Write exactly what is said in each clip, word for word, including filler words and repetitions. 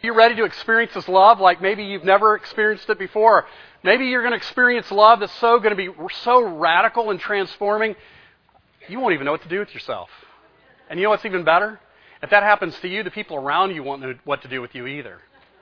You ready to experience this love like maybe you've never experienced it before? Maybe you're going to experience love that's so going to be so radical and transforming, you won't even know what to do with yourself. And you know what's even better? If that happens to you, the people around you won't know what to do with you either.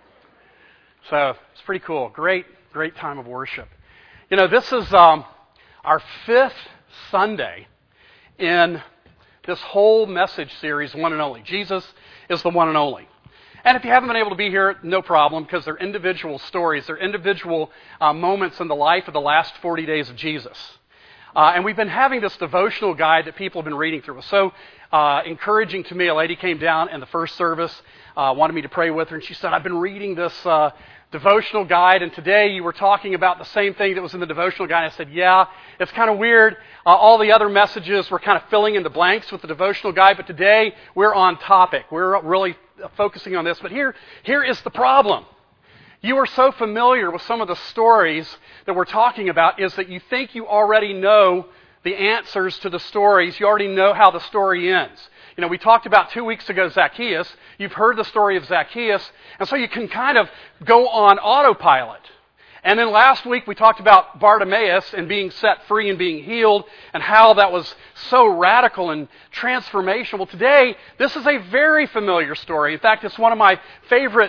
So it's pretty cool. Great, great time of worship. You know, this is um, our fifth Sunday in this whole message series, One and Only. Jesus is the one and only. And if you haven't been able to be here, no problem, because they're individual stories. They're individual uh, moments in the life of the last forty days of Jesus. Uh, and we've been having this devotional guide that people have been reading through. It was so uh, encouraging to me. A lady came down in the first service, uh, wanted me to pray with her, and she said, I've been reading this uh, devotional guide, and today you were talking about the same thing that was in the devotional guide. I said, yeah, it's kind of weird. Uh, all the other messages were kind of filling in the blanks with the devotional guide, but today we're on topic. We're really focusing on this. But here, here is the problem. You are so familiar with some of the stories that we're talking about is that you think you already know the answers to the stories. You already know how the story ends. You know, we talked about two weeks ago Zacchaeus. You've heard the story of Zacchaeus, and so you can kind of go on autopilot. And then last week we talked about Bartimaeus and being set free and being healed and how that was so radical and transformational. Well, today, this is a very familiar story. In fact, it's one of my favorite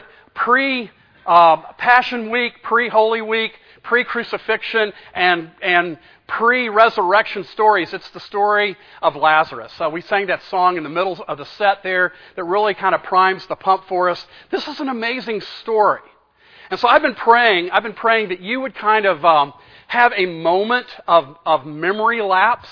pre-Passion Week, pre-Holy Week, pre-crucifixion, and, and pre-resurrection stories. It's the story of Lazarus. So we sang that song in the middle of the set there that really kind of primes the pump for us. This is an amazing story. And so I've been praying, I've been praying that you would kind of um, have a moment of, of memory lapse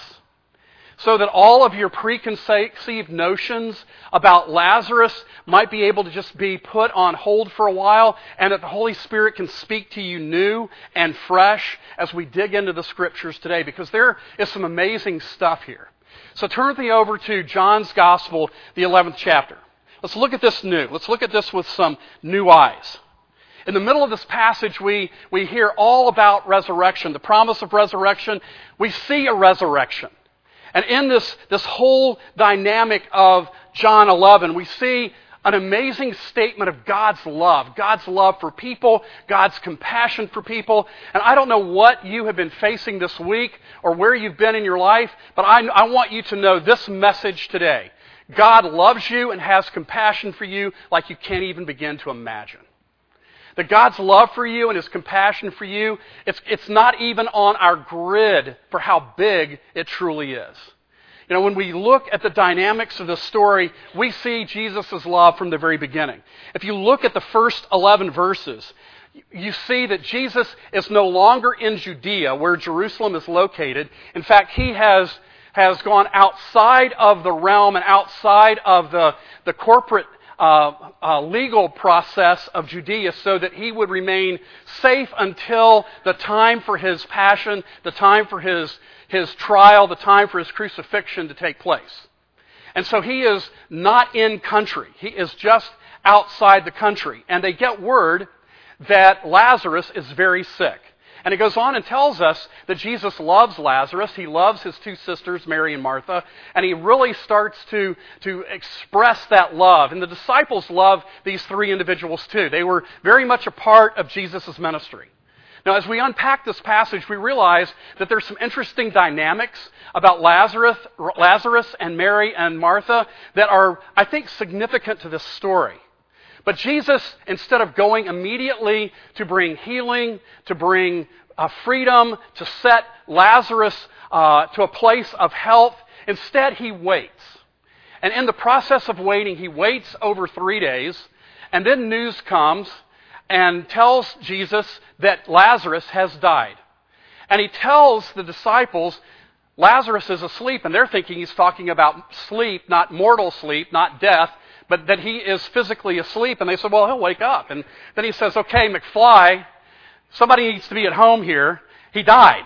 so that all of your preconceived notions about Lazarus might be able to just be put on hold for a while, and that the Holy Spirit can speak to you new and fresh as we dig into the Scriptures today, because there is some amazing stuff here. So turn with me over to John's Gospel, the eleventh chapter. Let's look at this new. Let's look at this with some new eyes. In the middle of this passage, we, we hear all about resurrection, the promise of resurrection. We see a resurrection. And in this, this whole dynamic of John eleven, we see an amazing statement of God's love. God's love for people, God's compassion for people. And I don't know what you have been facing this week or where you've been in your life, but I, I want you to know this message today. God loves you and has compassion for you like you can't even begin to imagine. That God's love for you and His compassion for you, it's, it's not even on our grid for how big it truly is. You know, when we look at the dynamics of the story, we see Jesus' love from the very beginning. If you look at the first eleven verses, you see that Jesus is no longer in Judea, where Jerusalem is located. In fact, He has, has gone outside of the realm and outside of the, the corporate Uh, uh, legal process of Judea so that He would remain safe until the time for His passion, the time for His, his trial, the time for His crucifixion to take place. And so He is not in country. He is just outside the country. And they get word that Lazarus is very sick. And it goes on and tells us that Jesus loves Lazarus. He loves his two sisters, Mary and Martha. And He really starts to, to express that love. And the disciples love these three individuals too. They were very much a part of Jesus' ministry. Now, as we unpack this passage, we realize that there's some interesting dynamics about Lazarus, Lazarus and Mary and Martha that are, I think, significant to this story. But Jesus, instead of going immediately to bring healing, to bring uh, freedom, to set Lazarus uh, to a place of health, instead He waits. And in the process of waiting, He waits over three days, and then news comes and tells Jesus that Lazarus has died. And He tells the disciples, Lazarus is asleep, and they're thinking He's talking about sleep, not mortal sleep, not death, but that he is physically asleep. And they said, well, he'll wake up. And then He says, okay, McFly, somebody needs to be at home here. He died.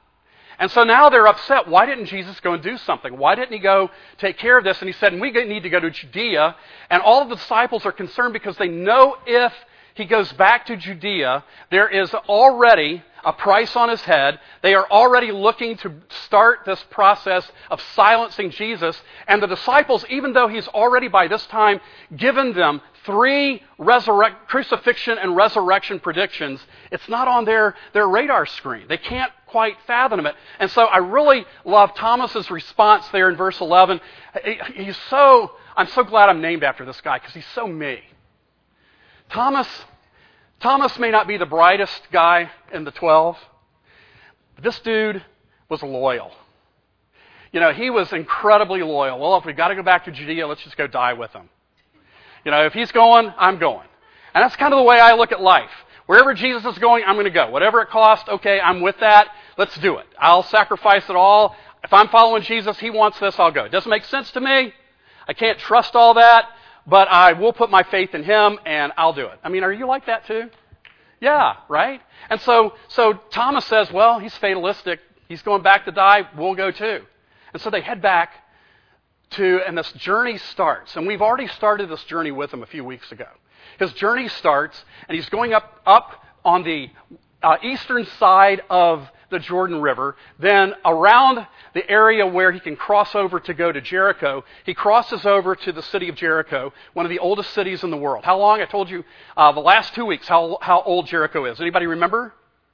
And so now they're upset. Why didn't Jesus go and do something? Why didn't He go take care of this? And He said, we need to go to Judea. And all of the disciples are concerned because they know if He goes back to Judea, there is already a price on His head. They are already looking to start this process of silencing Jesus. And the disciples, even though He's already by this time given them three resurrect, crucifixion and resurrection predictions, it's not on their, their radar screen. They can't quite fathom it. And so I really love Thomas's response there in verse eleven. He's so, I'm so glad I'm named after this guy because he's so me. Thomas, Thomas may not be the brightest guy in the twelve, but this dude was loyal. You know, he was incredibly loyal. Well, if we've got to go back to Judea, let's just go die with him. You know, if he's going, I'm going. And that's kind of the way I look at life. Wherever Jesus is going, I'm going to go. Whatever it costs, okay, I'm with that. Let's do it. I'll sacrifice it all. If I'm following Jesus, he wants this, I'll go. It doesn't make sense to me. I can't trust all that, but I will put my faith in him and I'll do it. I mean, are you like that too? Yeah, right? And so, so Thomas says, well, he's fatalistic. He's going back to die. We'll go too. And so they head back to, and this journey starts. And we've already started this journey with him a few weeks ago. His journey starts, and he's going up, up on the uh, eastern side of the Jordan River, then around the area where he can cross over to go to Jericho. He crosses over to the city of Jericho, one of the oldest cities in the world. How long? I told you uh, the last two weeks how, how old Jericho is. Anybody remember?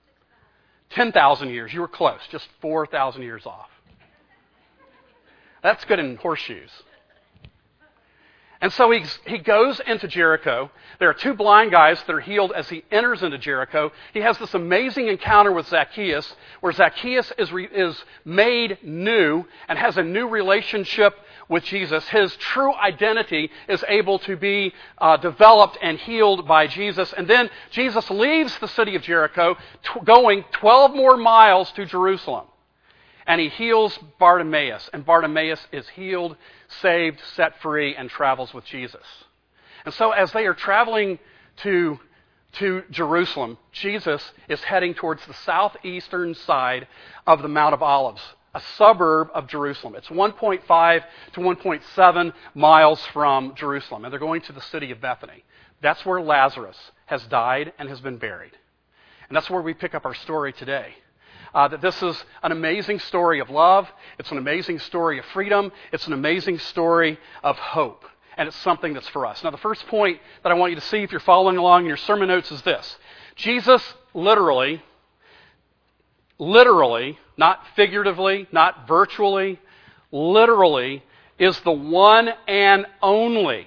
ten thousand years. You were close, just four thousand years off. That's good in horseshoes. And so he he goes into Jericho. There are two blind guys that are healed as he enters into Jericho. He has this amazing encounter with Zacchaeus, where Zacchaeus is re, is made new and has a new relationship with Jesus. His true identity is able to be uh, developed and healed by Jesus. And then Jesus leaves the city of Jericho, t- going twelve more miles to Jerusalem. And he heals Bartimaeus. And Bartimaeus is healed, saved, set free, and travels with Jesus. And so as they are traveling to, to Jerusalem, Jesus is heading towards the southeastern side of the Mount of Olives, a suburb of Jerusalem. It's one point five to one point seven miles from Jerusalem. And they're going to the city of Bethany. That's where Lazarus has died and has been buried. And that's where we pick up our story today. Uh, that this is an amazing story of love. It's an amazing story of freedom. It's an amazing story of hope. And it's something that's for us. Now, the first point that I want you to see if you're following along in your sermon notes is this. Jesus literally, literally, not figuratively, not virtually, literally is the one and only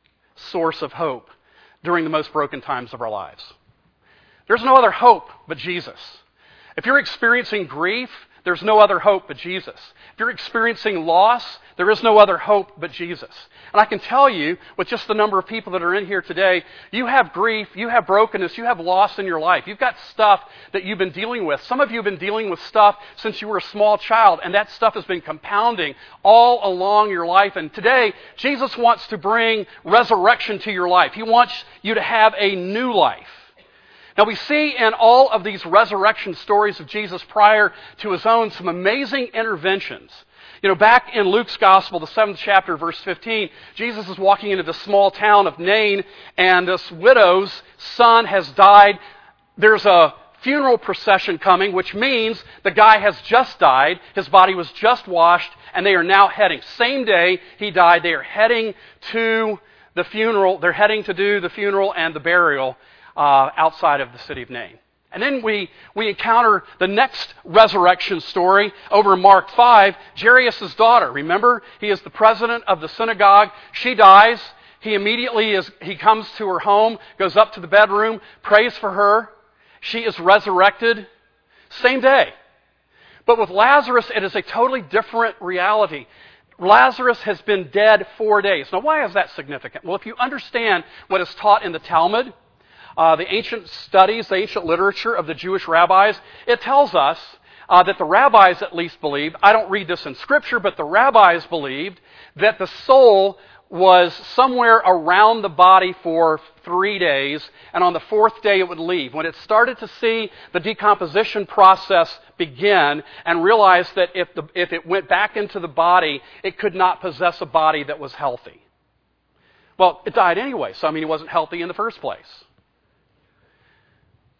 source of hope during the most broken times of our lives. There's no other hope but Jesus. If you're experiencing grief, there's no other hope but Jesus. If you're experiencing loss, there is no other hope but Jesus. And I can tell you, with just the number of people that are in here today, you have grief, you have brokenness, you have loss in your life. You've got stuff that you've been dealing with. Some of you have been dealing with stuff since you were a small child, and that stuff has been compounding all along your life. And today, Jesus wants to bring resurrection to your life. He wants you to have a new life. Now, we see in all of these resurrection stories of Jesus prior to his own some amazing interventions. You know, back in Luke's Gospel, the seventh chapter, verse fifteen, Jesus is walking into the small town of Nain, and this widow's son has died. There's a funeral procession coming, which means the guy has just died. His body was just washed, and they are now heading. Same day he died, they are heading to the funeral. They're heading to do the funeral and the burial Uh, outside of the city of Nain. And then we, we encounter the next resurrection story over in Mark five, Jairus' daughter. Remember, he is the president of the synagogue. She dies. He immediately is, he comes to her home, goes up to the bedroom, prays for her. She is resurrected. Same day. But with Lazarus, it is a totally different reality. Lazarus has been dead four days. Now, why is that significant? Well, if you understand what is taught in the Talmud, Uh, the ancient studies, the ancient literature of the Jewish rabbis, it tells us uh, that the rabbis at least believed, I don't read this in Scripture, but the rabbis believed that the soul was somewhere around the body for three days, and on the fourth day it would leave. When it started to see the decomposition process begin and realized that if, the, if it went back into the body, it could not possess a body that was healthy. Well, it died anyway, so I mean it wasn't healthy in the first place.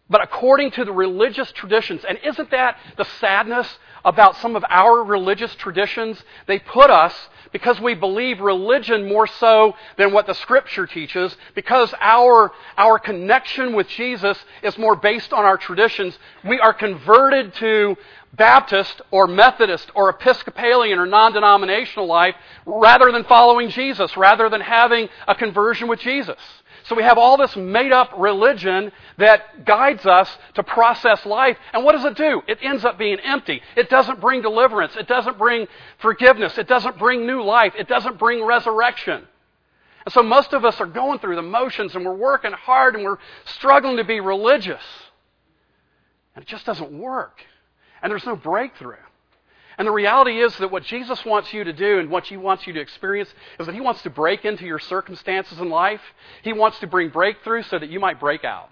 But according to the religious traditions, and isn't that the sadness about some of our religious traditions? They put us, because we believe religion more so than what the Scripture teaches, because our, our connection with Jesus is more based on our traditions, we are converted to Baptist or Methodist or Episcopalian or non-denominational life rather than following Jesus, rather than having a conversion with Jesus. So we have all this made-up religion that guides us to process life. And what does it do? It ends up being empty. It doesn't bring deliverance. It doesn't bring forgiveness. It doesn't bring new life. It doesn't bring resurrection. And so most of us are going through the motions, and we're working hard, and we're struggling to be religious. And it just doesn't work. And there's no breakthrough. And the reality is that what Jesus wants you to do and what He wants you to experience is that He wants to break into your circumstances in life. He wants to bring breakthrough so that you might break out.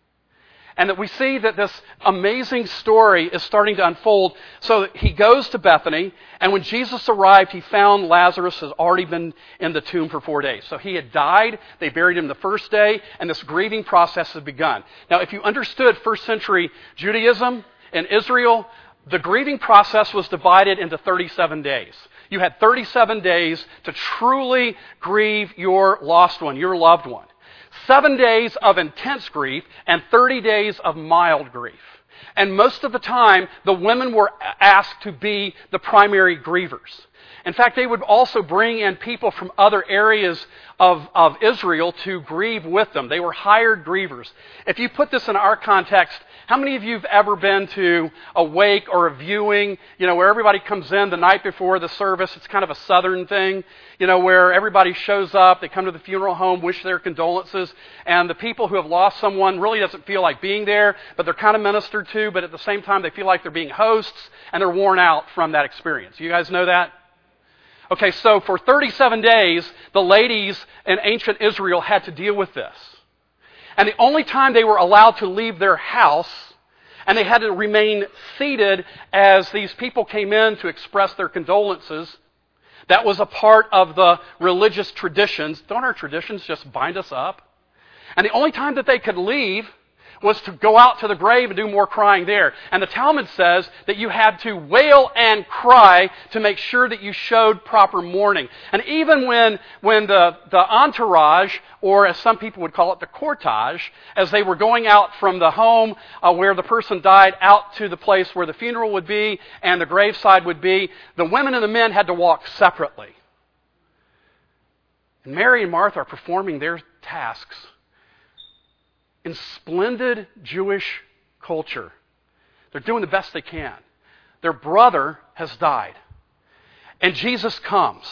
And that we see that this amazing story is starting to unfold. So that He goes to Bethany, and when Jesus arrived, He found Lazarus has already been in the tomb for four days. So he had died, they buried him the first day, and this grieving process had begun. Now, if you understood first century Judaism in Israel, the grieving process was divided into thirty-seven days. You had thirty-seven days to truly grieve your lost one, your loved one. Seven days of intense grief and thirty days of mild grief. And most of the time, the women were asked to be the primary grievers. In fact, they would also bring in people from other areas of, of Israel to grieve with them. They were hired grievers. If you put this in our context, how many of you have ever been to a wake or a viewing, you know, where everybody comes in the night before the service? It's kind of a southern thing, you know, where everybody shows up, they come to the funeral home, wish their condolences, and the people who have lost someone really doesn't feel like being there, but they're kind of ministered to, but at the same time they feel like they're being hosts, and they're worn out from that experience. You guys know that? Okay, so for thirty-seven days, the ladies in ancient Israel had to deal with this. And the only time they were allowed to leave their house, and they had to remain seated as these people came in to express their condolences, that was a part of the religious traditions. Don't our traditions just bind us up? And the only time that they could leave was to go out to the grave and do more crying there. And the Talmud says that you had to wail and cry to make sure that you showed proper mourning. And even when, when the, the entourage, or as some people would call it, the cortege, as they were going out from the home uh, where the person died out to the place where the funeral would be and the graveside would be, the women and the men had to walk separately. And Mary and Martha are performing their tasks in splendid Jewish culture. They're doing the best they can. Their brother has died. And Jesus comes.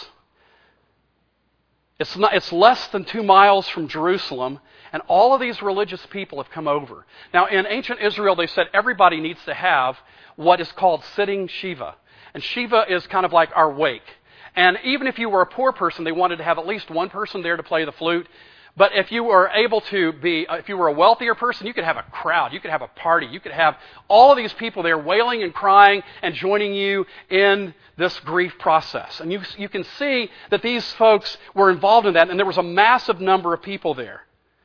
It's, not, it's less than two miles from Jerusalem, and all of these religious people have come over. Now, in ancient Israel, they said everybody needs to have what is called sitting Shiva. And Shiva is kind of like our wake. And even if you were a poor person, they wanted to have at least one person there to play the flute. But if you were able to be, if you were a wealthier person, you could have a crowd, you could have a party, you could have all of these people there wailing and crying and joining you in this grief process. And you, you can see that these folks were involved in that, and there was a massive number of people there.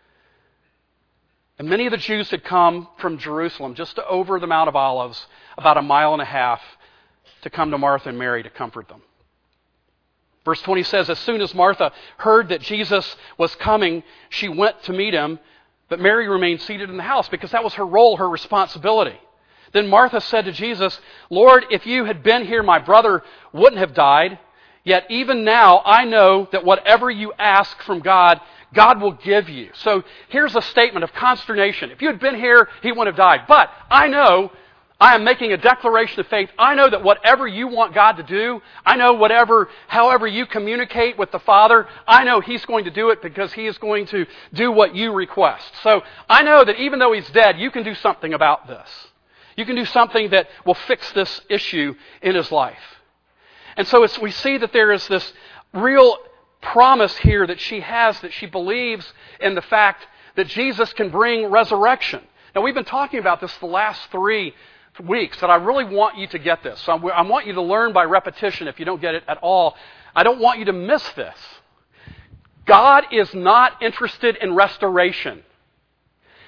And many of the Jews had come from Jerusalem, just over the Mount of Olives, about a mile and a half, to come to Martha and Mary to comfort them. Verse twenty says, as soon as Martha heard that Jesus was coming, she went to meet him, but Mary remained seated in the house because that was her role, her responsibility. Then Martha said to Jesus, Lord, if you had been here, my brother wouldn't have died. Yet even now I know that whatever you ask from God, God will give you. So here's a statement of consternation. If you had been here, he wouldn't have died. But I know, I am making a declaration of faith. I know that whatever you want God to do, I know whatever, however you communicate with the Father, I know He's going to do it because He is going to do what you request. So I know that even though He's dead, you can do something about this. You can do something that will fix this issue in His life. And so it's, we see that there is this real promise here that she has, that she believes in the fact that Jesus can bring resurrection. Now we've been talking about this the last three weeks, that I really want you to get this. So I want you to learn by repetition if you don't get it at all. I don't want you to miss this. God is not interested in restoration.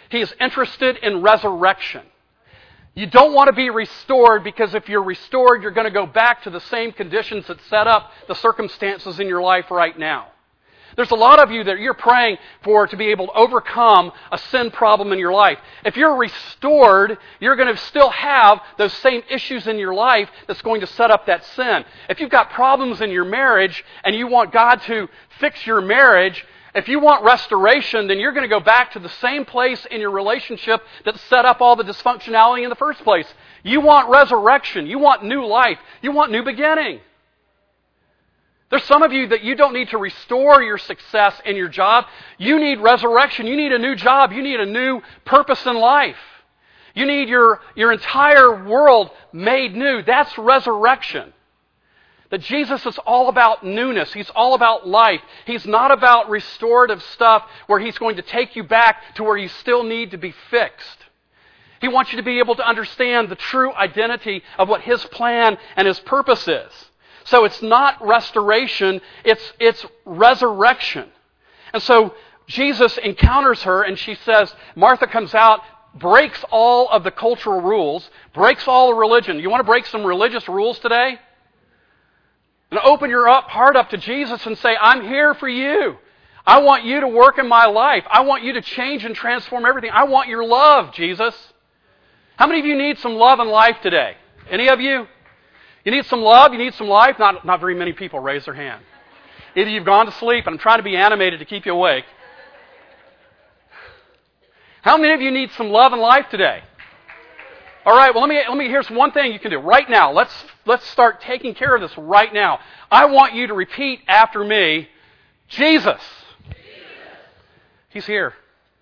He is interested in resurrection. You don't want to be restored, because if you're restored, you're going to go back to the same conditions that set up the circumstances in your life right now. There's a lot of you that you're praying for to be able to overcome a sin problem in your life. If you're restored, you're going to still have those same issues in your life that's going to set up that sin. If you've got problems in your marriage and you want God to fix your marriage, if you want restoration, then you're going to go back to the same place in your relationship that set up all the dysfunctionality in the first place. You want resurrection. You want new life. You want new beginning. There's some of you that you don't need to restore your success in your job. You need resurrection. You need a new job. You need a new purpose in life. You need your, your entire world made new. That's resurrection. That Jesus is all about newness. He's all about life. He's not about restorative stuff where He's going to take you back to where you still need to be fixed. He wants you to be able to understand the true identity of what His plan and His purpose is. So it's not restoration, it's, it's resurrection. And so Jesus encounters her and she says, Martha comes out, breaks all of the cultural rules, breaks all the religion. You want to break some religious rules today? And open your up, heart up to Jesus and say, I'm here for you. I want you to work in my life. I want you to change and transform everything. I want your love, Jesus. How many of you need some love in life today? Any of you? You need some love? You need some life? Not, not very many people raise their hand. Either you've gone to sleep, and I'm trying to be animated to keep you awake. How many of you need some love in life today? All right, well, let me, let me, here's one thing you can do right now. Let's, let's start taking care of this right now. I want you to repeat after me, Jesus. Jesus. He's here.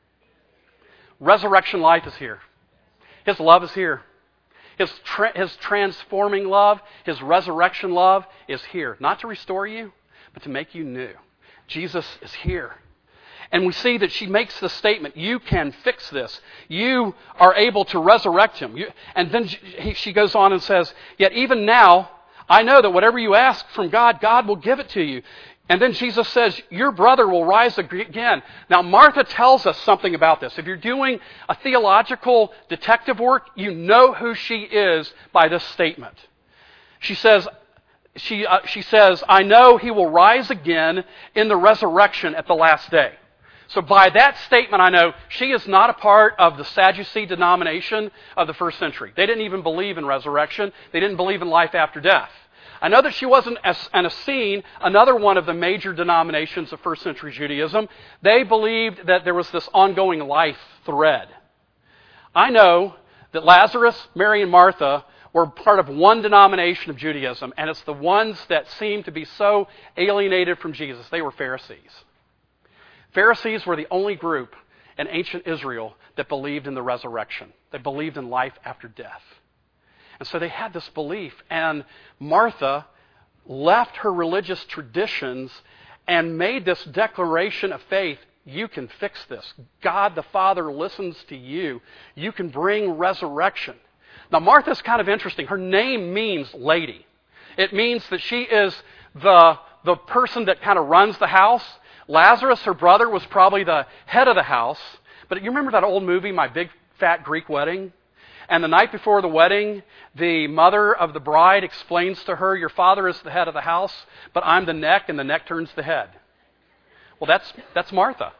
Resurrection life is here. His love is here. His, tra- his transforming love, His resurrection love is here. Not to restore you, but to make you new. Jesus is here. And we see that she makes the statement, you can fix this. You are able to resurrect him. You, and then she, she goes on and says, yet even now, I know that whatever you ask from God, God will give it to you. And then Jesus says, your brother will rise again. Now, Martha tells us something about this. If you're doing a theological detective work, you know who she is by this statement. She says, she, uh, she says, I know he will rise again in the resurrection at the last day. So by that statement, I know she is not a part of the Sadducee denomination of the first century. They didn't even believe in resurrection. They didn't believe in life after death. I know that she wasn't an Essene, another one of the major denominations of first century Judaism. They believed that there was this ongoing life thread. I know that Lazarus, Mary, and Martha were part of one denomination of Judaism, and it's the ones that seem to be so alienated from Jesus. They were Pharisees. Pharisees were the only group in ancient Israel that believed in the resurrection. They believed in life after death. And so they had this belief, and Martha left her religious traditions and made this declaration of faith. You can fix this. God the Father listens to you. You can bring resurrection. Now, Martha's kind of interesting. Her name means lady. It means that she is the, the person that kind of runs the house. Lazarus, her brother, was probably the head of the house. But you remember that old movie, My Big Fat Greek Wedding? And the night before the wedding, the mother of the bride explains to her, your father is the head of the house, but I'm the neck, and the neck turns the head. Well, that's that's Martha.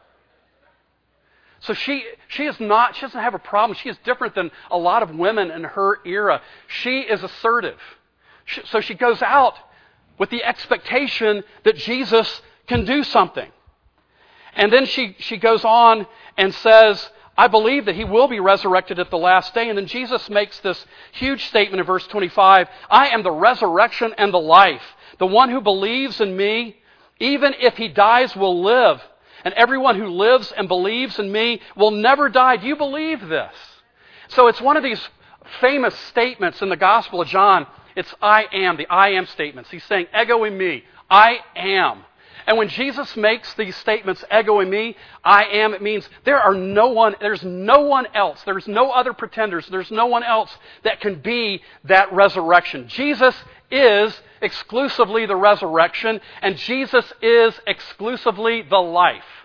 So she she is not, she doesn't have a problem. She is different than a lot of women in her era. She is assertive. She, so she goes out with the expectation that Jesus can do something. And then she, she goes on and says, I believe that He will be resurrected at the last day. And then Jesus makes this huge statement in verse twenty-five. I am the resurrection and the life. The one who believes in me, even if he dies, will live. And everyone who lives and believes in me will never die. Do you believe this? So it's one of these famous statements in the Gospel of John. It's I am, the I am statements. He's saying, ego in me, I am. And when Jesus makes these statements, ego in me, I am, it means there are no one, there's no one else, there's no other pretenders, there's no one else that can be that resurrection. Jesus is exclusively the resurrection, and Jesus is exclusively the life.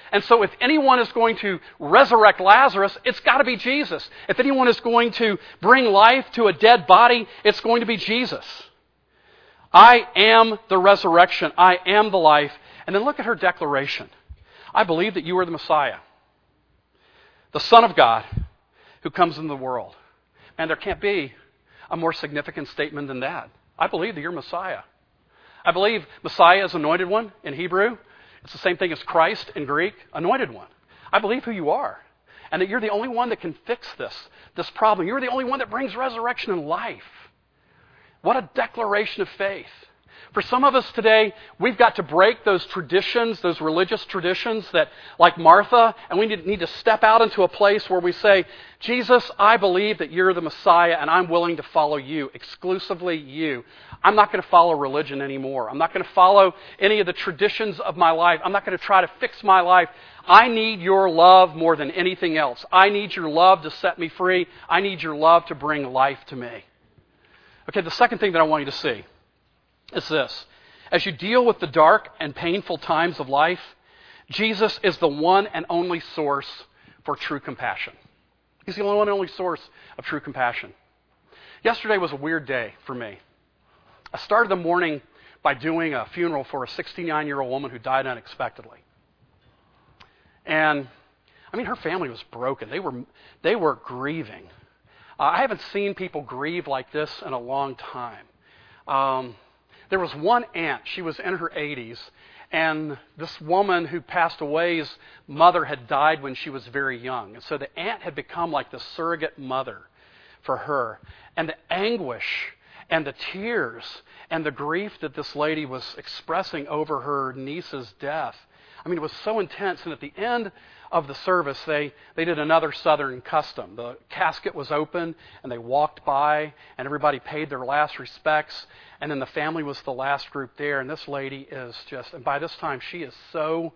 And so if anyone is going to resurrect Lazarus, it's got to be Jesus. If anyone is going to bring life to a dead body, it's going to be Jesus. I am the resurrection. I am the life. And then look at her declaration. I believe that you are the Messiah, the Son of God who comes into the world. And there can't be a more significant statement than that. I believe that you're Messiah. I believe Messiah is anointed one in Hebrew. It's the same thing as Christ in Greek, anointed one. I believe who you are, and that you're the only one that can fix this, this problem. You're the only one that brings resurrection and life. What a declaration of faith. For some of us today, we've got to break those traditions, those religious traditions that, like Martha, and we need to step out into a place where we say, Jesus, I believe that you're the Messiah and I'm willing to follow you, exclusively you. I'm not going to follow religion anymore. I'm not going to follow any of the traditions of my life. I'm not going to try to fix my life. I need your love more than anything else. I need your love to set me free. I need your love to bring life to me. Okay, the second thing that I want you to see is this. As you deal with the dark and painful times of life, Jesus is the one and only source for true compassion. He's the only one and only source of true compassion. Yesterday was a weird day for me. I started the morning by doing a funeral for a sixty-nine-year-old woman who died unexpectedly. And, I mean, her family was broken. They were, they were grieving. Uh, I haven't seen people grieve like this in a long time. Um, There was one aunt, she was in her eighties, and this woman who passed away's mother had died when she was very young. And so the aunt had become like the surrogate mother for her. And the anguish and the tears and the grief that this lady was expressing over her niece's death, I mean, it was so intense. And at the end of the service, they, they did another Southern custom. The casket was open, and they walked by, and everybody paid their last respects. And then the family was the last group there. And this lady is just, and by this time, she is so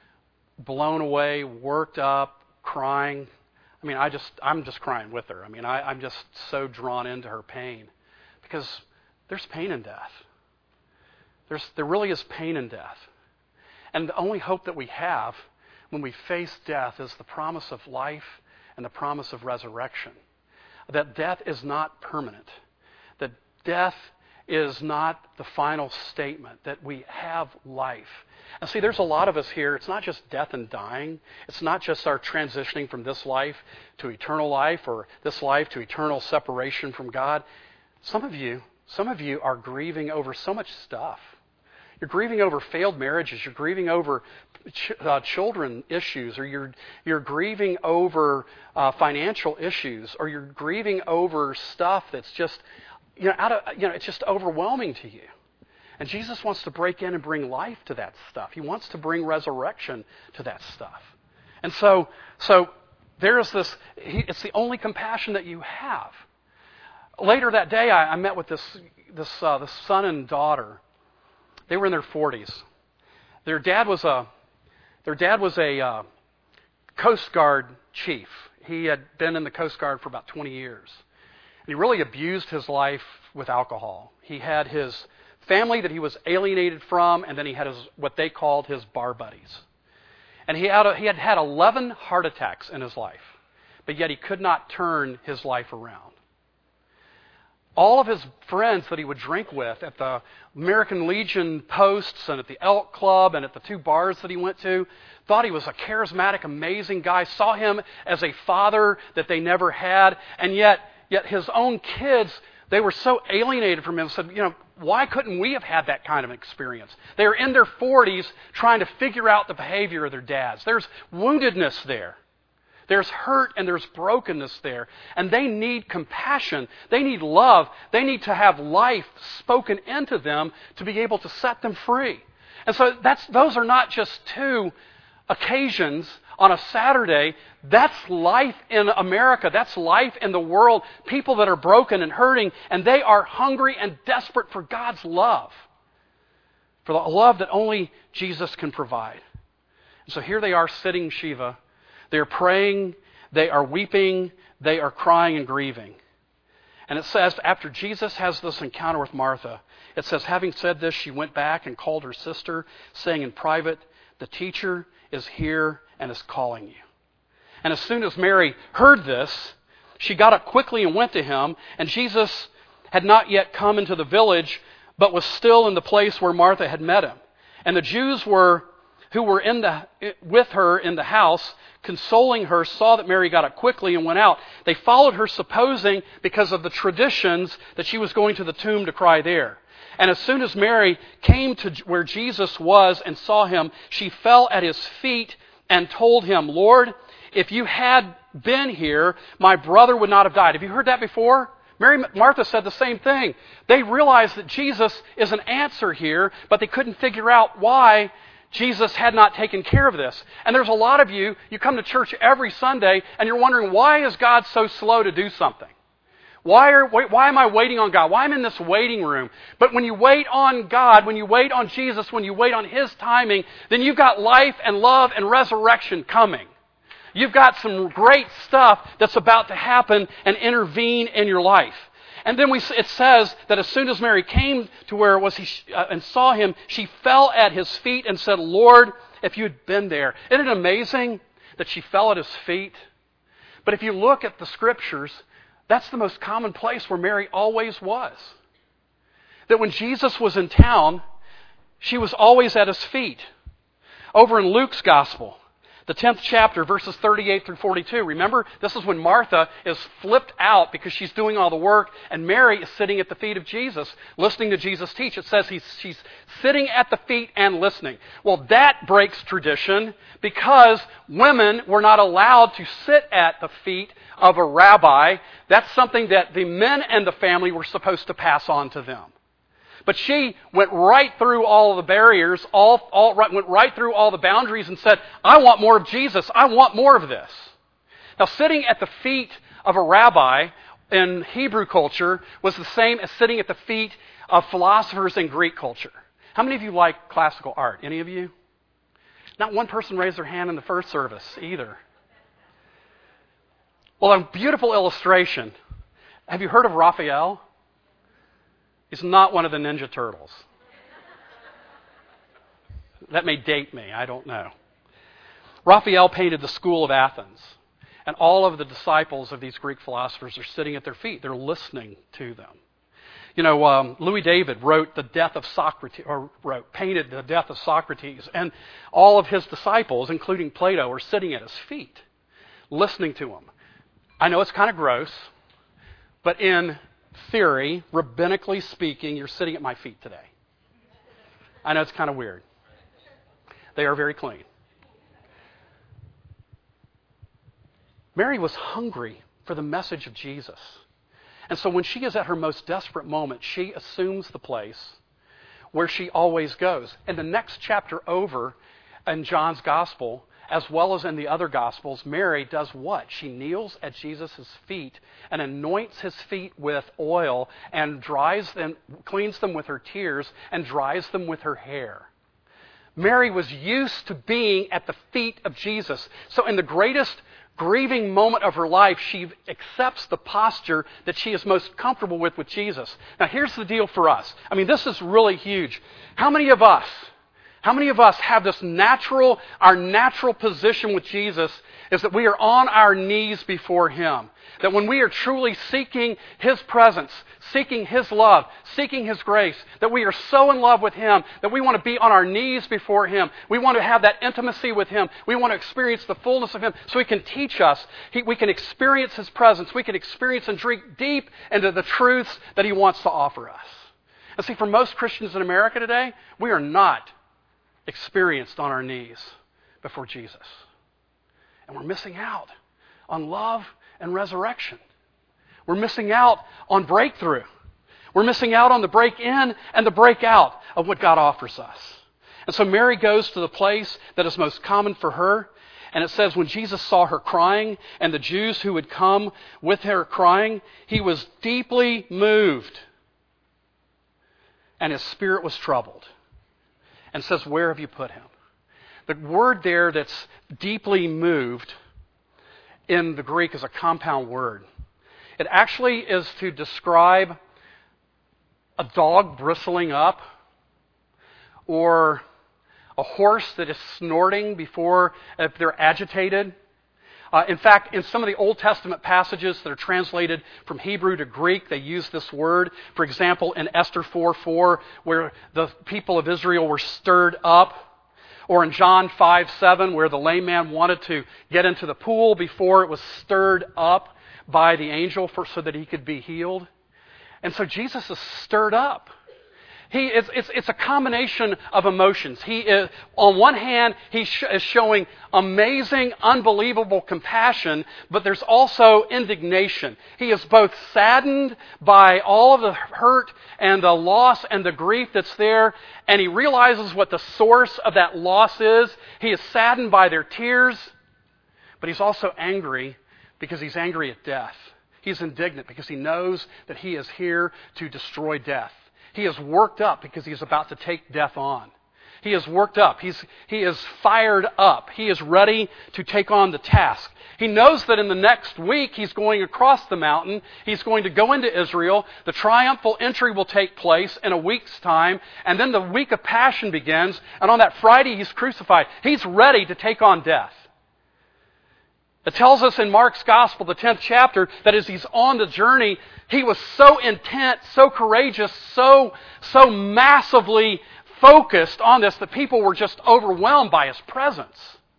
blown away, worked up, crying. I mean, I just, I'm just crying with her. I mean, I, I'm just so drawn into her pain. Because there's pain in death. There's, there really is pain in death. And the only hope that we have when we face death is the promise of life and the promise of resurrection. That death is not permanent. That death is not the final statement. That we have life. And see, there's a lot of us here. It's not just death and dying. It's not just our transitioning from this life to eternal life or this life to eternal separation from God. Some of you, some of you are grieving over so much stuff. You're grieving over failed marriages. You're grieving over ch- uh, children issues, or you're you're grieving over uh, financial issues, or you're grieving over stuff that's just you know out of you know it's just overwhelming to you. And Jesus wants to break in and bring life to that stuff. He wants to bring resurrection to that stuff. And so so there is this. He, it's the only compassion that you have. Later that day, I, I met with this this uh, this son and daughter. They were in their forties. Their dad was a their dad was a uh, Coast Guard chief. He had been in the Coast Guard for about twenty years. And he really abused his life with alcohol. He had his family that he was alienated from, and then he had his what they called his bar buddies. And he had a, he had had eleven heart attacks in his life, but yet he could not turn his life around. All of his friends that he would drink with at the American Legion posts and at the Elk Club and at the two bars that he went to thought he was a charismatic, amazing guy, saw him as a father that they never had, and yet yet his own kids, they were so alienated from him, said, you know, why couldn't we have had that kind of experience? They were in their forties trying to figure out the behavior of their dads. There's woundedness there. There's hurt and there's brokenness there. And they need compassion. They need love. They need to have life spoken into them to be able to set them free. And so that's those are not just two occasions on a Saturday. That's life in America. That's life in the world. People that are broken and hurting, and they are hungry and desperate for God's love. For the love that only Jesus can provide. And so here they are sitting Shiva. They're praying, they are weeping, they are crying and grieving. And it says, after Jesus has this encounter with Martha, it says, having said this, she went back and called her sister, saying in private, the teacher is here and is calling you. And as soon as Mary heard this, she got up quickly and went to him, and Jesus had not yet come into the village, but was still in the place where Martha had met him. And the Jews were who were in the with her in the house, consoling her, saw that Mary got up quickly and went out. They followed her, supposing, because of the traditions, that she was going to the tomb to cry there. And as soon as Mary came to where Jesus was and saw him, she fell at his feet and told him, "Lord, if you had been here, my brother would not have died." Have you heard that before? Mary Martha said the same thing. They realized that Jesus is an answer here, but they couldn't figure out why Jesus had not taken care of this. And there's a lot of you, you come to church every Sunday, and you're wondering, why is God so slow to do something? Why are why am I waiting on God? Why am I in this waiting room? But when you wait on God, when you wait on Jesus, when you wait on His timing, then you've got life and love and resurrection coming. You've got some great stuff that's about to happen and intervene in your life. And then we, it says that as soon as Mary came to where it was he, uh, and saw him, she fell at his feet and said, "Lord, if you had been there." Isn't it amazing that she fell at his feet? But if you look at the Scriptures, that's the most common place where Mary always was. That when Jesus was in town, she was always at his feet. Over in Luke's Gospel, the tenth chapter, verses thirty-eight through forty-two. Remember, this is when Martha is flipped out because she's doing all the work, and Mary is sitting at the feet of Jesus, listening to Jesus teach. It says he's, she's sitting at the feet and listening. Well, that breaks tradition because women were not allowed to sit at the feet of a rabbi. That's something that the men and the family were supposed to pass on to them. But she went right through all of the barriers, all, all right, went right through all the boundaries and said, "I want more of Jesus. I want more of this." Now, sitting at the feet of a rabbi in Hebrew culture was the same as sitting at the feet of philosophers in Greek culture. How many of you like classical art? Any of you? Not one person raised their hand in the first service either. Well, a beautiful illustration. Have you heard of Raphael? He's not one of the Ninja Turtles. That may date me, I don't know. Raphael painted the School of Athens, and all of the disciples of these Greek philosophers are sitting at their feet. They're listening to them. You know, um, Louis David wrote the death of Socrates, or wrote, painted the death of Socrates, and all of his disciples, including Plato, are sitting at his feet, listening to him. I know it's kind of gross, but in theory, rabbinically speaking, you're sitting at my feet today. I know it's kind of weird. They are very clean. Mary was hungry for the message of Jesus. And so when she is at her most desperate moment, she assumes the place where she always goes. In the next chapter over in John's Gospel, as well as in the other Gospels, Mary does what? She kneels at Jesus' feet and anoints his feet with oil and dries them, cleans them with her tears and dries them with her hair. Mary was used to being at the feet of Jesus. So in the greatest grieving moment of her life, she accepts the posture that she is most comfortable with with Jesus. Now here's the deal for us. I mean, this is really huge. How many of us How many of us have this natural, our natural position with Jesus is that we are on our knees before Him. That when we are truly seeking His presence, seeking His love, seeking His grace, that we are so in love with Him that we want to be on our knees before Him. We want to have that intimacy with Him. We want to experience the fullness of Him so He can teach us. He, we can experience His presence. We can experience and drink deep into the truths that He wants to offer us. And see, for most Christians in America today, we are not experienced on our knees before Jesus. And we're missing out on love and resurrection. We're missing out on breakthrough. We're missing out on the break-in and the break-out of what God offers us. And so Mary goes to the place that is most common for her. And it says when Jesus saw her crying and the Jews who had come with her crying, He was deeply moved. And His spirit was troubled. And says, "Where have you put Him?" The word there that's deeply moved in the Greek is a compound word. It actually is to describe a dog bristling up or a horse that is snorting before if they're agitated. Uh, in fact, in some of the Old Testament passages that are translated from Hebrew to Greek, they use this word. For example, in Esther four four, where the people of Israel were stirred up. Or in John five seven, where the lame man wanted to get into the pool before it was stirred up by the angel for, so that he could be healed. And so Jesus is stirred up. He, it's, it's, it's a combination of emotions. He is, on one hand, he sh- is showing amazing, unbelievable compassion, but there's also indignation. He is both saddened by all of the hurt and the loss and the grief that's there, and he realizes what the source of that loss is. He is saddened by their tears, but he's also angry because he's angry at death. He's indignant because he knows that he is here to destroy death. He is worked up because he's about to take death on. He is worked up. He's, he is fired up. He is ready to take on the task. He knows that in the next week he's going across the mountain. He's going to go into Israel. The triumphal entry will take place in a week's time. And then the week of Passion begins. And on that Friday he's crucified. He's ready to take on death. It tells us in Mark's Gospel, the tenth chapter, that as he's on the journey, he was so intent, so courageous, so, so massively focused on this that people were just overwhelmed by his presence.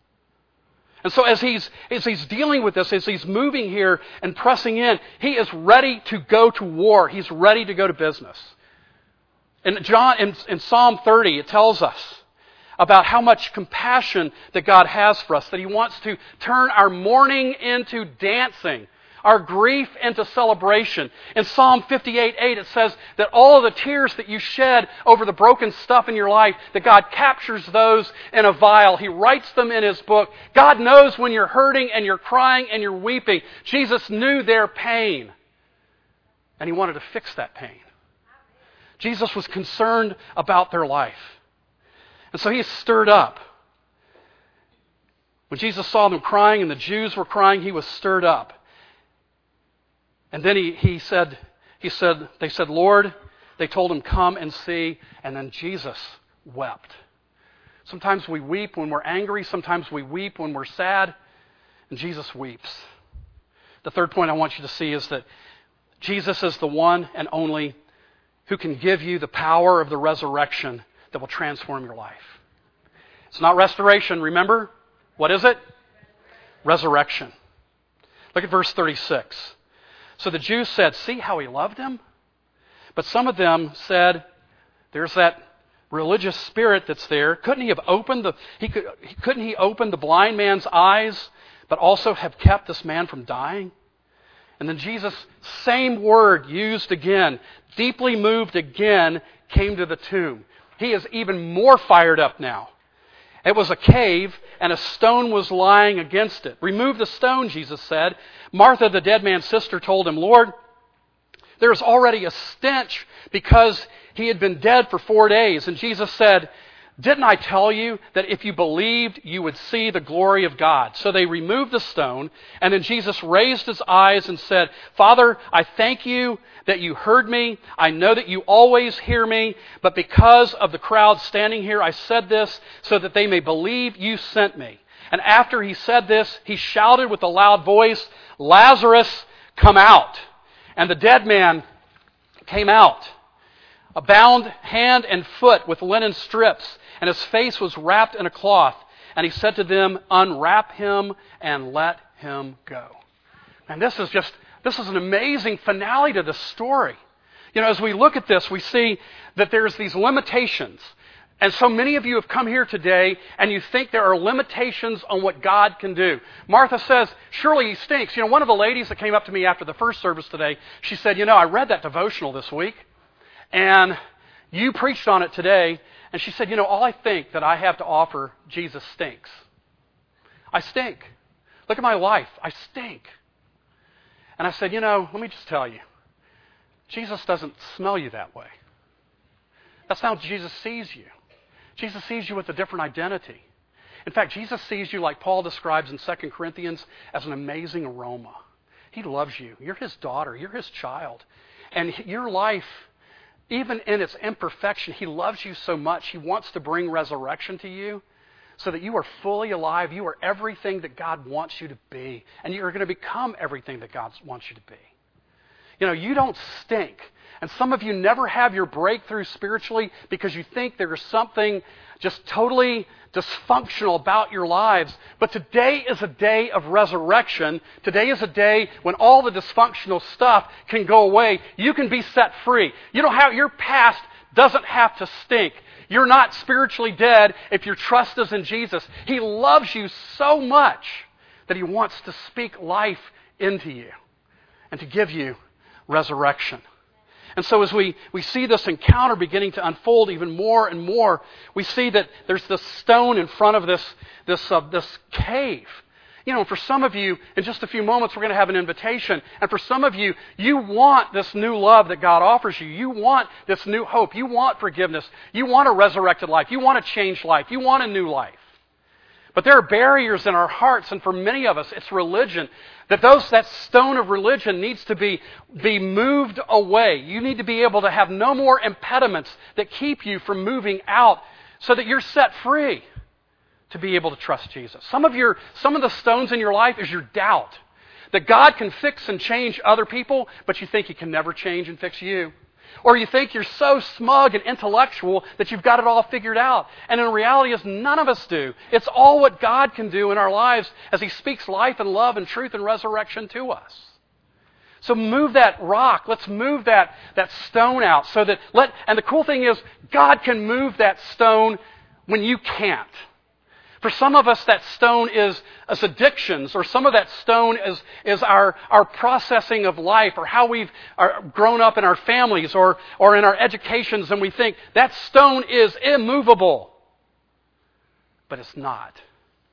And so as he's, as he's dealing with this, as he's moving here and pressing in, he is ready to go to war. He's ready to go to business. In, John, in, in Psalm thirty, it tells us about how much compassion that God has for us, that He wants to turn our mourning into dancing, our grief into celebration. In Psalm fifty-eight eight, it says that all of the tears that you shed over the broken stuff in your life, that God captures those in a vial. He writes them in His book. God knows when you're hurting and you're crying and you're weeping. Jesus knew their pain, and He wanted to fix that pain. Jesus was concerned about their life. And so He's stirred up. When Jesus saw them crying and the Jews were crying, He was stirred up. And then he, he said, he said, they said, Lord, they told Him, come and see. And then Jesus wept. Sometimes we weep when we're angry. Sometimes we weep when we're sad. And Jesus weeps. The third point I want you to see is that Jesus is the one and only who can give you the power of the resurrection that will transform your life. It's not restoration, remember? What is it? Resurrection. Look at verse thirty-six. So the Jews said, see how He loved him? But some of them said, there's that religious spirit that's there. Couldn't he have opened the he could couldn't he open the blind man's eyes, but also have kept this man from dying? And then Jesus, same word used again, deeply moved again, came to the tomb. He is even more fired up now. It was a cave, and a stone was lying against it. Remove the stone, Jesus said. Martha, the dead man's sister, told Him, Lord, there is already a stench because he had been dead for four days. And Jesus said, didn't I tell you that if you believed, you would see the glory of God? So they removed the stone, and then Jesus raised His eyes and said, Father, I thank You that You heard me. I know that You always hear me, but because of the crowd standing here, I said this so that they may believe You sent me. And after He said this, He shouted with a loud voice, Lazarus, come out. And the dead man came out, bound hand and foot with linen strips, and his face was wrapped in a cloth. And He said to them, unwrap him and let him go. And this is just, this is an amazing finale to the story. You know, as we look at this, we see that there's these limitations. And so many of you have come here today and you think there are limitations on what God can do. Martha says, surely He stinks. You know, one of the ladies that came up to me after the first service today, she said, you know, I read that devotional this week and you preached on it today. And she said, you know, all I think that I have to offer Jesus stinks. I stink. Look at my life. I stink. And I said, you know, let me just tell you, Jesus doesn't smell you that way. That's not how Jesus sees you. Jesus sees you with a different identity. In fact, Jesus sees you, like Paul describes in Second Corinthians, as an amazing aroma. He loves you. You're His daughter. You're His child. And your life even in its imperfection, He loves you so much, He wants to bring resurrection to you so that you are fully alive. You are everything that God wants you to be. And you are going to become everything that God wants you to be. You know, you don't stink. And some of you never have your breakthrough spiritually because you think there is something just totally dysfunctional about your lives. But today is a day of resurrection. Today is a day when all the dysfunctional stuff can go away. You can be set free. You don't have, your past doesn't have to stink. You're not spiritually dead if your trust is in Jesus. He loves you so much that He wants to speak life into you and to give you resurrection. And so as we, we see this encounter beginning to unfold even more and more, we see that there's this stone in front of this, this, uh, this cave. You know, for some of you, in just a few moments, we're going to have an invitation. And for some of you, you want this new love that God offers you. You want this new hope. You want forgiveness. You want a resurrected life. You want a changed life. You want a new life. But there are barriers in our hearts, and for many of us, it's religion. That those that stone of religion needs to be, be moved away. You need to be able to have no more impediments that keep you from moving out so that you're set free to be able to trust Jesus. Some of your some of the stones in your life is your doubt. That God can fix and change other people, but you think He can never change and fix you. Or you think you're so smug and intellectual that you've got it all figured out. And in reality, is none of us do. It's all what God can do in our lives as He speaks life and love and truth and resurrection to us. So move that rock. Let's move that, that stone out. So that let and the cool thing is, God can move that stone when you can't. For some of us, that stone is, is addictions, or some of that stone is, is our, our processing of life, or how we've are grown up in our families, or, or in our educations, and we think that stone is immovable. But it's not.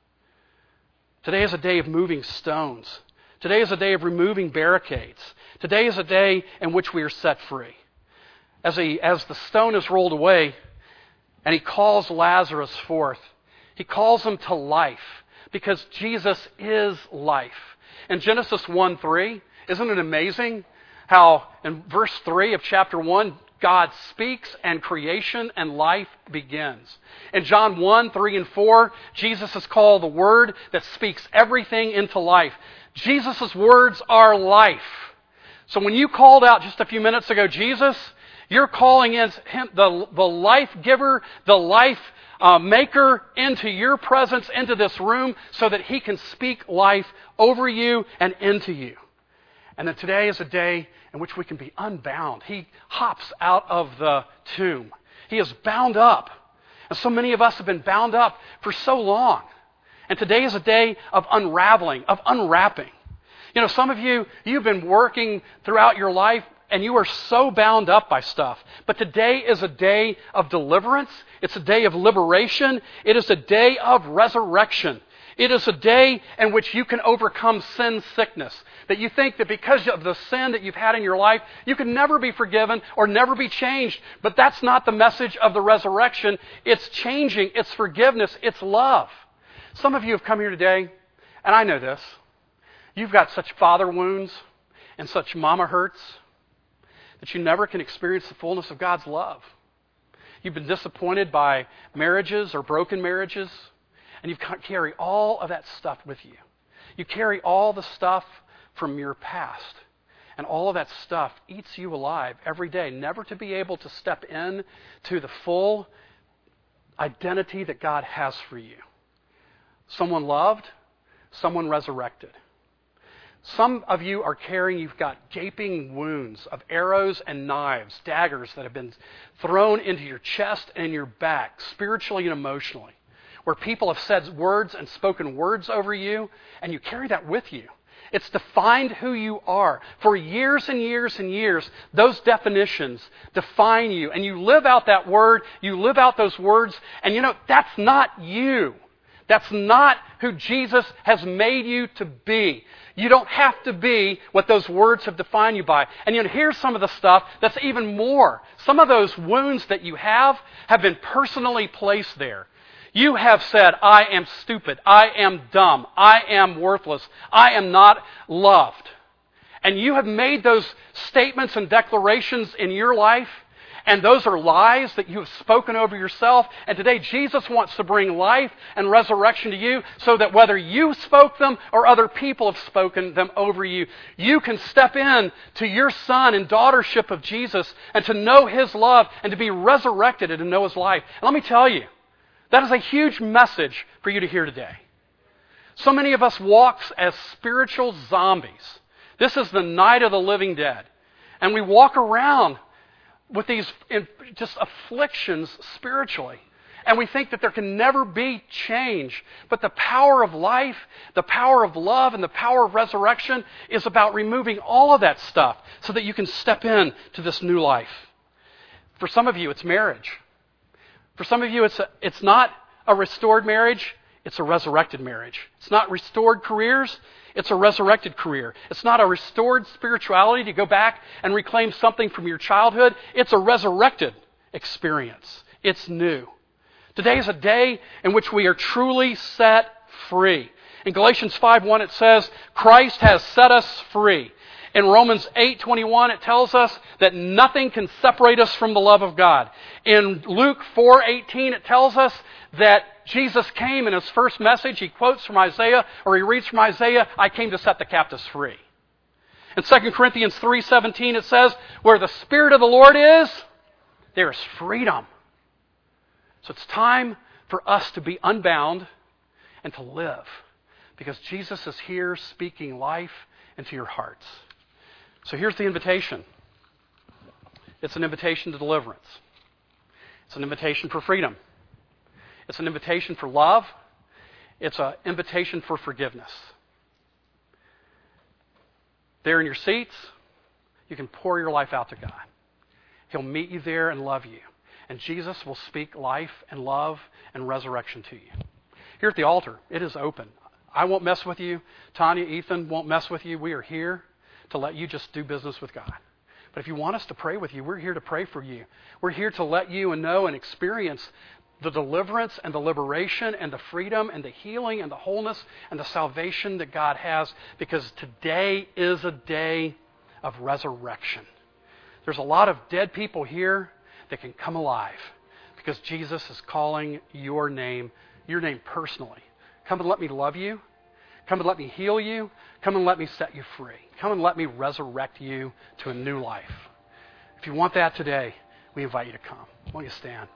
Today is a day of moving stones. Today is a day of removing barricades. Today is a day in which we are set free. As, he, as the stone is rolled away, and He calls Lazarus forth, He calls him to life because Jesus is life. In Genesis one three, isn't it amazing how in verse three of chapter one, God speaks and creation and life begins. In John one, three, and four, Jesus is called the Word that speaks everything into life. Jesus' words are life. So when you called out just a few minutes ago, Jesus, you're calling in him, the, the life giver, the life Uh, maker into your presence, into this room, so that He can speak life over you and into you. And that today is a day in which we can be unbound. He hops out of the tomb. He is bound up. And so many of us have been bound up for so long. And today is a day of unraveling, of unwrapping. You know, some of you, you've been working throughout your life and you are so bound up by stuff. But today is a day of deliverance. It's a day of liberation. It is a day of resurrection. It is a day in which you can overcome sin sickness. That you think that because of the sin that you've had in your life, you can never be forgiven or never be changed. But that's not the message of the resurrection. It's changing. It's forgiveness. It's love. Some of you have come here today, and I know this. You've got such father wounds and such mama hurts that you never can experience the fullness of God's love. You've been disappointed by marriages or broken marriages, and you carry all of that stuff with you. You carry all the stuff from your past, and all of that stuff eats you alive every day, never to be able to step in to the full identity that God has for you. Someone loved, someone resurrected. Some of you are carrying, you've got gaping wounds of arrows and knives, daggers that have been thrown into your chest and your back, spiritually and emotionally, where people have said words and spoken words over you, and you carry that with you. It's defined who you are. For years and years and years, those definitions define you, and you live out that word, you live out those words, and you know, that's not you. That's not who Jesus has made you to be. You don't have to be what those words have defined you by. And you know, here's some of the stuff that's even more. Some of those wounds that you have have been personally placed there. You have said, I am stupid, I am dumb, I am worthless, I am not loved. And you have made those statements and declarations in your life, And those are lies that you have spoken over yourself. And today Jesus wants to bring life and resurrection to you so that whether you spoke them or other people have spoken them over you, you can step in to your son and daughtership of Jesus and to know His love and to be resurrected and to know His life. And let me tell you, that is a huge message for you to hear today. So many of us walk as spiritual zombies. This is the night of the living dead. And we walk around with these just afflictions spiritually. And we think that there can never be change. But the power of life, the power of love, and the power of resurrection is about removing all of that stuff so that you can step in to this new life. For some of you, it's marriage. For some of you, it's a, it's not a restored marriage, it's a resurrected marriage. It's not restored careers, it's a resurrected career. It's not a restored spirituality to go back and reclaim something from your childhood. It's a resurrected experience. It's new. Today is a day in which we are truly set free. In Galatians five one it says, Christ has set us free. In Romans eight twenty-one it tells us that nothing can separate us from the love of God. In Luke four eighteen it tells us that Jesus came in His first message, He quotes from Isaiah, or He reads from Isaiah, I came to set the captives free. In Second Corinthians three seventeen it says, where the Spirit of the Lord is, there is freedom. So it's time for us to be unbound and to live, because Jesus is here speaking life into your hearts. So here's the invitation. It's an invitation to deliverance. It's an invitation for freedom. It's an invitation for love. It's an invitation for forgiveness. There in your seats, you can pour your life out to God. He'll meet you there and love you. And Jesus will speak life and love and resurrection to you. Here at the altar, it is open. I won't mess with you. Tanya, Ethan won't mess with you. We are here to let you just do business with God. But if you want us to pray with you, we're here to pray for you. We're here to let you know and experience the deliverance and the liberation and the freedom and the healing and the wholeness and the salvation that God has, because today is a day of resurrection. There's a lot of dead people here that can come alive because Jesus is calling your name, your name personally. Come and let me love you. Come and let me heal you. Come and let me set you free. Come and let me resurrect you to a new life. If you want that today, we invite you to come. Why don't you stand?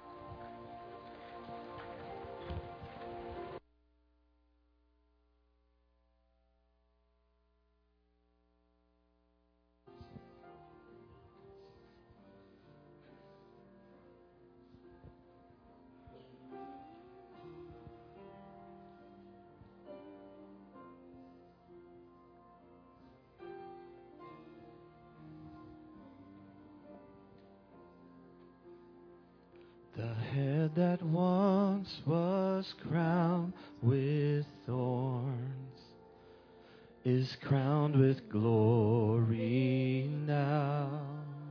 The head that once was crowned with thorns is crowned with glory now.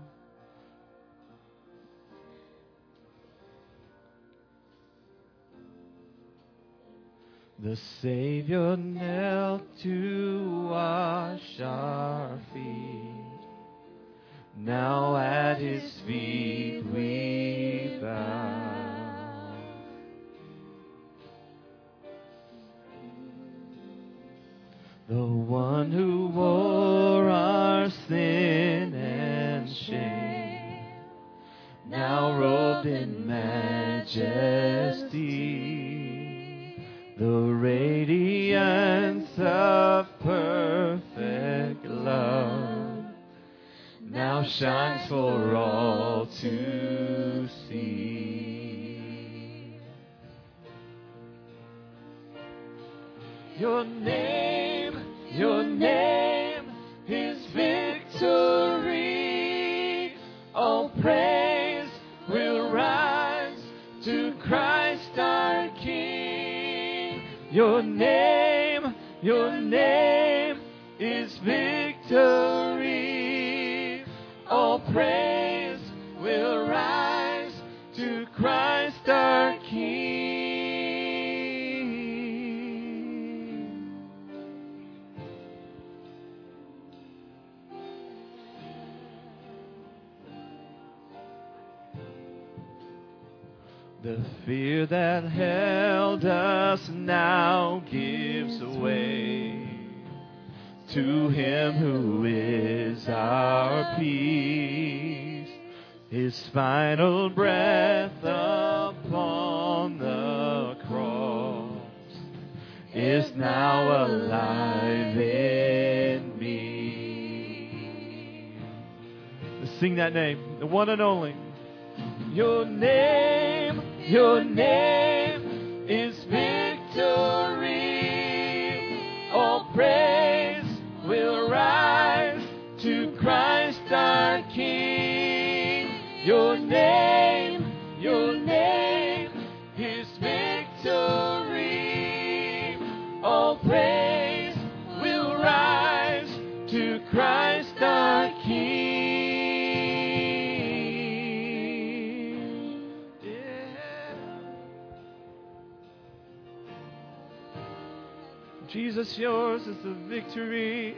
The Savior knelt to wash our feet. Now at His feet we bow. The one who bore our sin and shame, now robed in majesty, the radiance of perfect love now shines for all to see. Your name, your name is victory. All praise will rise to Christ our King. Your name, your name is victory. All praise will rise to Christ our King. The fear that held us now gives way to Him who is our peace. His final breath upon the cross is now alive in me. Let's sing that name, the one and only. Your name, your name is victory. All praise will rise to Christ our King. Your name, your name is victory. All praise will rise to Christ our King. Yeah. Jesus, yours is the victory.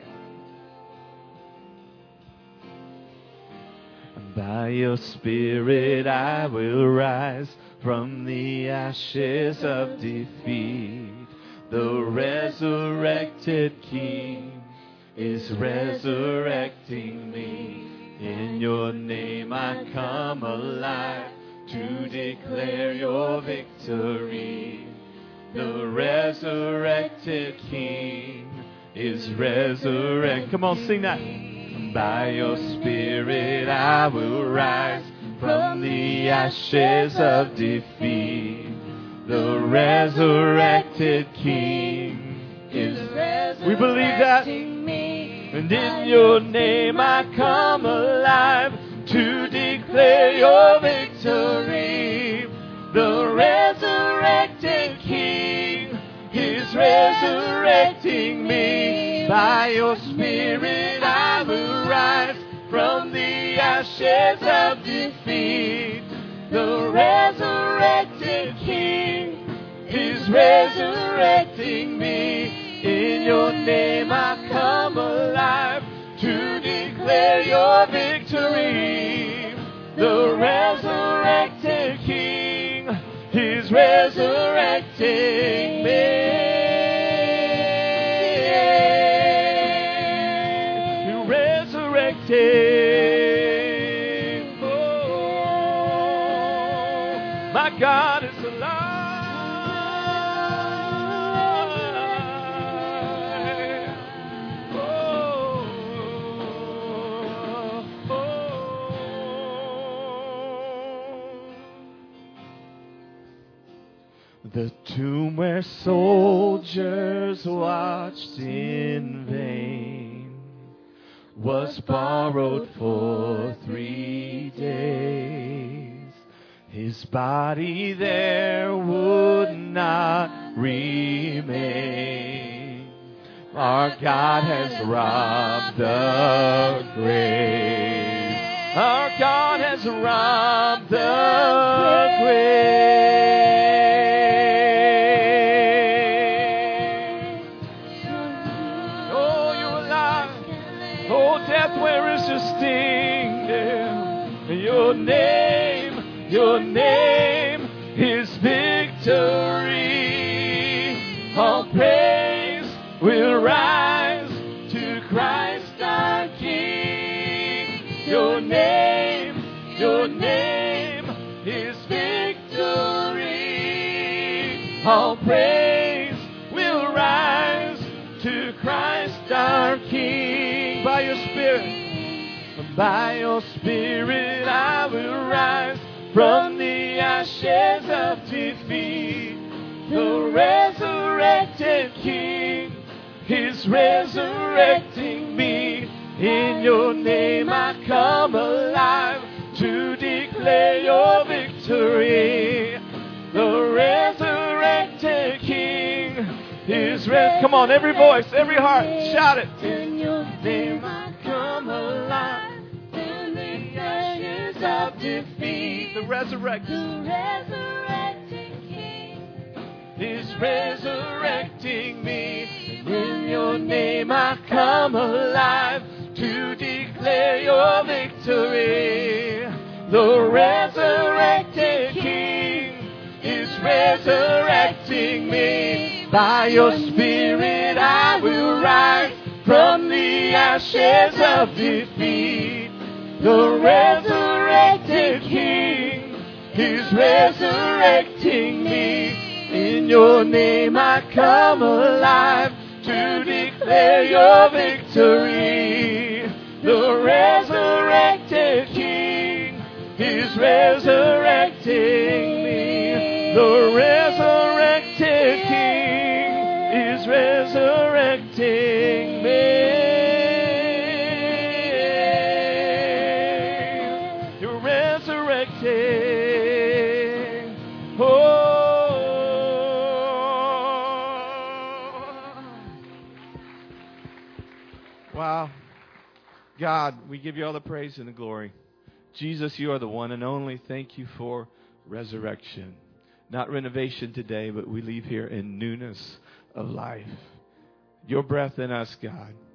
By your Spirit I will rise from the ashes of defeat. The resurrected King is resurrecting me. In your name I come alive to declare your victory. The resurrected King is resurrecting. Come on, sing that. By your Spirit I will rise from the ashes of defeat. The resurrected King is resurrecting. We believe that. And in your name I come alive to declare your victory. The resurrected King is resurrecting me. By your Spirit I will rise from the ashes of defeat. The resurrected King is resurrecting me. In your name I come alive to declare your victory. The resurrected King is resurrecting me. Oh, my God is alive. Oh, oh, oh. The tomb where soldiers watched in vain was borrowed for three days. His body there would not remain. Our God has robbed the grave. Our God has robbed the grave. Oh, you're alive. Oh, death, where is your sting? Yeah. Your name, your name is victory. All praise will rise to Christ our King. Your name, your name is victory. All praise will rise to Christ our King. By your Spirit, by your Spirit I will rise from the ashes of defeat. The resurrected King is resurrecting me. In your name I come alive to declare your victory. The resurrected King is res- Come on, every voice, every heart, shout it. In your name I come alive to the ashes of defeat. The resurrected, the resurrected King is resurrecting me. In your name I come alive to declare your victory. The resurrected King resurrecting me. By your Spirit I will rise from the ashes of defeat. The resurrected King is resurrecting me. In your name I come alive to declare your victory. The resurrected King is resurrecting me. The resurrected King is resurrecting me. You're resurrecting. Oh. Wow. God, we give you all the praise and the glory. Jesus, you are the one and only. Thank you for resurrection. Not renovation today, but we leave here in newness of life. Your breath in us, God.